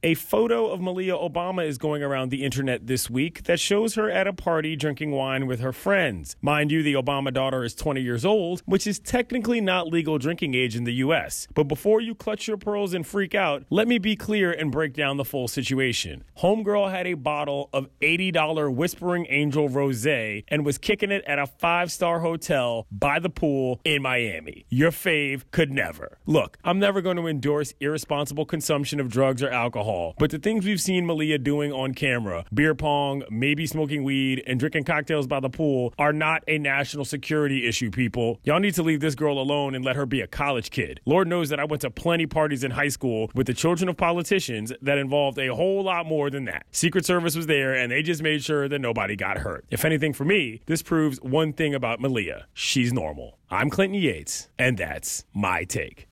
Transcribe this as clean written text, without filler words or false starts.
A photo of Malia Obama is going around the internet this week that shows her at a party drinking wine with her friends. Mind you, the Obama daughter is 20 years old, which is technically not legal drinking age in the U.S. But before you clutch your pearls and freak out, let me be clear and break down the full situation. Homegirl had a bottle of $80 Whispering Angel Rosé and was kicking it at a 5-star hotel by the pool in Miami. Your fave could never. Look, I'm never going to endorse irresponsible consumption of drugs or alcohol, but the things we've seen Malia doing on camera, beer pong, maybe smoking weed, and drinking cocktails by the pool are not a national security issue, people. Y'all need to leave this girl alone and let her be a college kid. Lord knows that I went to plenty parties in high school with the children of politicians that involved a whole lot more than that. Secret Service was there and they just made sure that nobody got hurt. If anything for me, this proves one thing about Malia. She's normal. I'm Clinton Yates, and that's my take.